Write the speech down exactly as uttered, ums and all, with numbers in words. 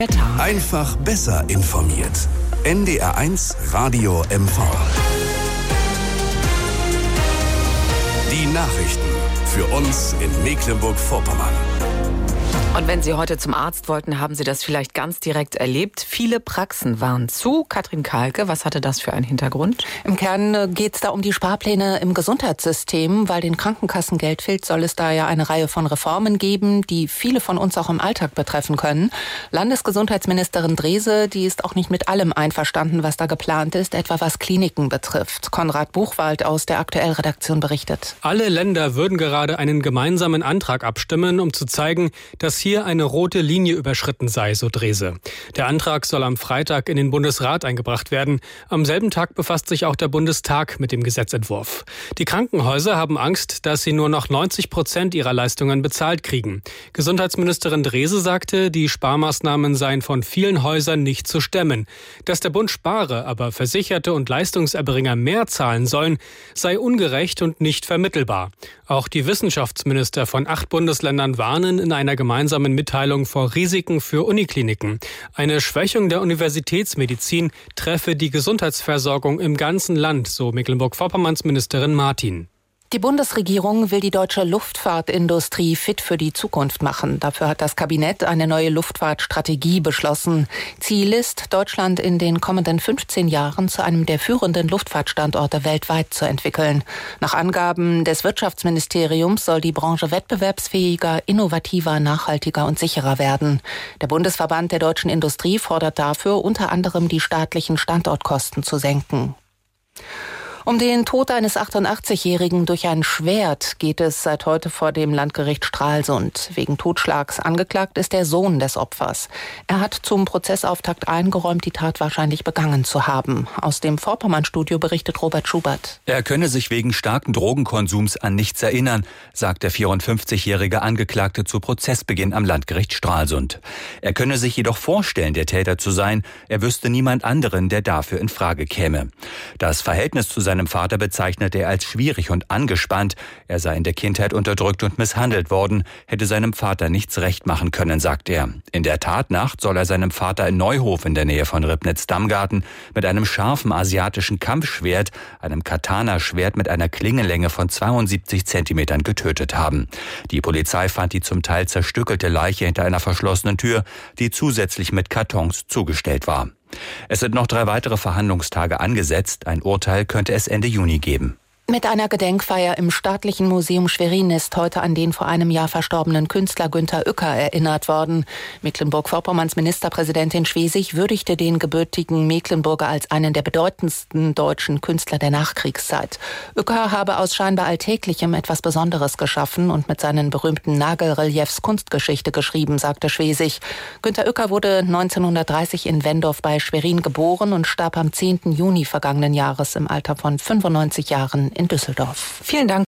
Einfach besser informiert. N D R eins Radio M V. Die Nachrichten für uns in Mecklenburg-Vorpommern. Und wenn Sie heute zum Arzt wollten, haben Sie das vielleicht ganz direkt erlebt. Viele Praxen waren zu. Katrin Kahlke, was hatte das für einen Hintergrund? Im Kern geht es da um die Sparpläne im Gesundheitssystem. Weil den Krankenkassen Geld fehlt, soll es da ja eine Reihe von Reformen geben, die viele von uns auch im Alltag betreffen können. Landesgesundheitsministerin Drese, die ist auch nicht mit allem einverstanden, was da geplant ist, etwa was Kliniken betrifft. Konrad Buchwald aus der Aktuell-Redaktion berichtet. Alle Länder würden gerade einen gemeinsamen Antrag abstimmen, um zu zeigen, dass hier eine rote Linie überschritten sei, so Drese. Der Antrag soll am Freitag in den Bundesrat eingebracht werden. Am selben Tag befasst sich auch der Bundestag mit dem Gesetzentwurf. Die Krankenhäuser haben Angst, dass sie nur noch neunzig Prozent ihrer Leistungen bezahlt kriegen. Gesundheitsministerin Drese sagte, die Sparmaßnahmen seien von vielen Häusern nicht zu stemmen. Dass der Bund spare, aber Versicherte und Leistungserbringer mehr zahlen sollen, sei ungerecht und nicht vermittelbar. Auch die Wissenschaftsminister von acht Bundesländern warnen in einer gemeinsamen Mitteilung vor Risiken für Unikliniken. Eine Schwächung der Universitätsmedizin treffe die Gesundheitsversorgung im ganzen Land, so Mecklenburg-Vorpommerns Ministerin Martin. Die Bundesregierung will die deutsche Luftfahrtindustrie fit für die Zukunft machen. Dafür hat das Kabinett eine neue Luftfahrtstrategie beschlossen. Ziel ist, Deutschland in den kommenden fünfzehn Jahren zu einem der führenden Luftfahrtstandorte weltweit zu entwickeln. Nach Angaben des Wirtschaftsministeriums soll die Branche wettbewerbsfähiger, innovativer, nachhaltiger und sicherer werden. Der Bundesverband der deutschen Industrie fordert dafür unter anderem, die staatlichen Standortkosten zu senken. Um den Tod eines achtundachtzigjährigen durch ein Schwert geht es seit heute vor dem Landgericht Stralsund. Wegen Totschlags angeklagt ist der Sohn des Opfers. Er hat zum Prozessauftakt eingeräumt, die Tat wahrscheinlich begangen zu haben. Aus dem Vorpommern-Studio berichtet Robert Schubert. Er könne sich wegen starken Drogenkonsums an nichts erinnern, sagt der vierundfünfzigjährige Angeklagte zu Prozessbeginn am Landgericht Stralsund. Er könne sich jedoch vorstellen, der Täter zu sein. Er wüsste niemand anderen, der dafür in Frage käme. Das Verhältnis zu seinem Vater bezeichnete er als schwierig und angespannt. Er sei in der Kindheit unterdrückt und misshandelt worden, hätte seinem Vater nichts recht machen können, sagt er. In der Tatnacht soll er seinem Vater in Neuhof in der Nähe von Ribnitz-Damgarten mit einem scharfen asiatischen Kampfschwert, einem Katana-Schwert mit einer Klingenlänge von zweiundsiebzig Zentimetern getötet haben. Die Polizei fand die zum Teil zerstückelte Leiche hinter einer verschlossenen Tür, die zusätzlich mit Kartons zugestellt war. Es sind noch drei weitere Verhandlungstage angesetzt. Ein Urteil könnte es Ende Juni geben. Mit einer Gedenkfeier im Staatlichen Museum Schwerin ist heute an den vor einem Jahr verstorbenen Künstler Günter Uecker erinnert worden. Mecklenburg-Vorpommerns Ministerpräsidentin Schwesig würdigte den gebürtigen Mecklenburger als einen der bedeutendsten deutschen Künstler der Nachkriegszeit. Uecker habe aus scheinbar Alltäglichem etwas Besonderes geschaffen und mit seinen berühmten Nagelreliefs Kunstgeschichte geschrieben, sagte Schwesig. Günter Uecker wurde neunzehnhundertdreißig in Wendorf bei Schwerin geboren und starb am zehnten Juni vergangenen Jahres im Alter von fünfundneunzig Jahren in Düsseldorf. Vielen Dank.